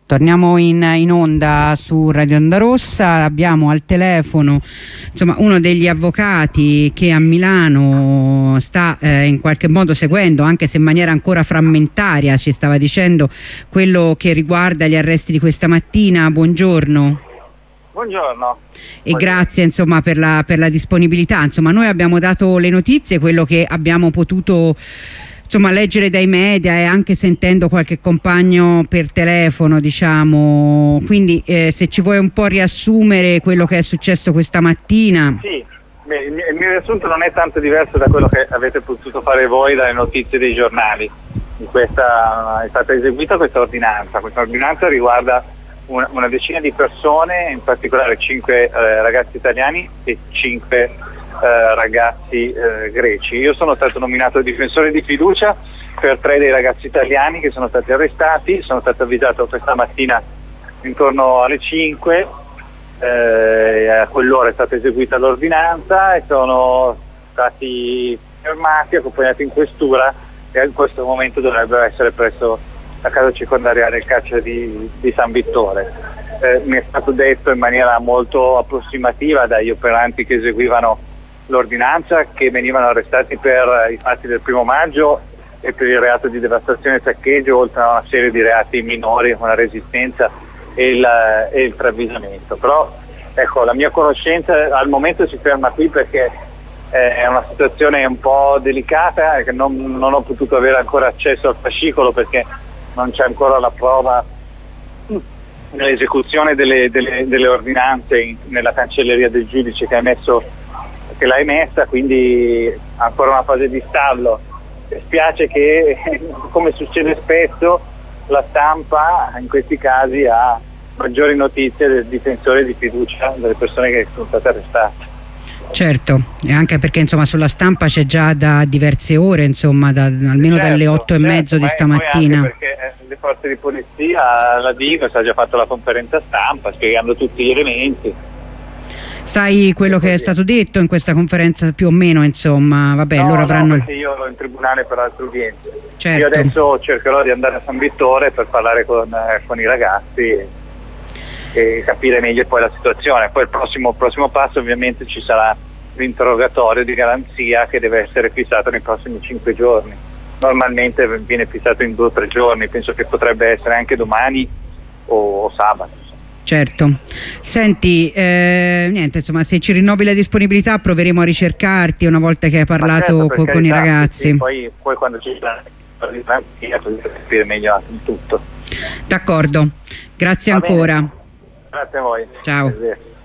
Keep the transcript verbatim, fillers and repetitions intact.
Torniamo in, in onda su Radio Onda Rossa. Abbiamo al telefono insomma uno degli avvocati che a Milano sta eh, in qualche modo seguendo, anche se in maniera ancora frammentaria, ci stava dicendo, quello che riguarda gli arresti di questa mattina. Buongiorno. Buongiorno. E grazie insomma per la, per la disponibilità. Insomma, noi abbiamo dato le notizie, quello che abbiamo potuto insomma leggere dai media e anche sentendo qualche compagno per telefono, diciamo. Quindi eh, se ci vuoi un po' riassumere quello che è successo questa mattina. Sì, beh, il, mio, il mio riassunto non è tanto diverso da quello che avete potuto fare voi dalle notizie dei giornali. In questa, è stata eseguita questa ordinanza. Questa ordinanza riguarda una, una decina di persone, in particolare cinque eh, ragazzi italiani e cinque Eh, ragazzi eh, greci. Io sono stato nominato difensore di fiducia per tre dei ragazzi italiani che sono stati arrestati. Sono stato avvisato questa mattina intorno alle cinque, eh, a quell'ora è stata eseguita l'ordinanza e sono stati fermati, accompagnati in questura e in questo momento dovrebbero essere presso la casa circondariale del carcere di, di San Vittore. Eh, mi è stato detto in maniera molto approssimativa dagli operanti che eseguivano l'ordinanza che venivano arrestati per i fatti del primo maggio e per il reato di devastazione e saccheggio, oltre a una serie di reati minori come la resistenza e il, e il travisamento. Però ecco, la mia conoscenza al momento si ferma qui perché eh, è una situazione un po' delicata, che non, non ho potuto avere ancora accesso al fascicolo perché non c'è ancora la prova nell'esecuzione delle, delle, delle ordinanze in, nella cancelleria del giudice che ha emesso che l'ha emessa, quindi ancora una fase di stallo. Spiace che, come succede spesso, la stampa in questi casi ha maggiori notizie del difensore di fiducia delle persone che sono state arrestate. Certo, e anche perché insomma sulla stampa c'è già da diverse ore, insomma da, almeno certo, dalle otto e certo, mezzo di stamattina. Perché le forze di polizia, la D I V ha già fatto la conferenza stampa spiegando tutti gli elementi. Sai quello che è stato detto in questa conferenza più o meno, insomma, vabbè, no, loro avranno... No, perché io ero in tribunale per altre udienze. Certo. Io adesso cercherò di andare a San Vittore per parlare con, eh, con i ragazzi e, e capire meglio poi la situazione. Poi il prossimo, prossimo passo ovviamente ci sarà l'interrogatorio di garanzia che deve essere fissato nei prossimi cinque giorni. Normalmente viene fissato in due o tre giorni, penso che potrebbe essere anche domani o, o sabato. Certo. Senti, eh, niente, insomma, se ci rinnovi la disponibilità proveremo a ricercarti una volta che hai parlato certo, con, con i ragazzi. Sì, poi, poi quando ci sarà la capire meglio tutto. D'accordo, grazie ancora. Grazie a voi. Ciao.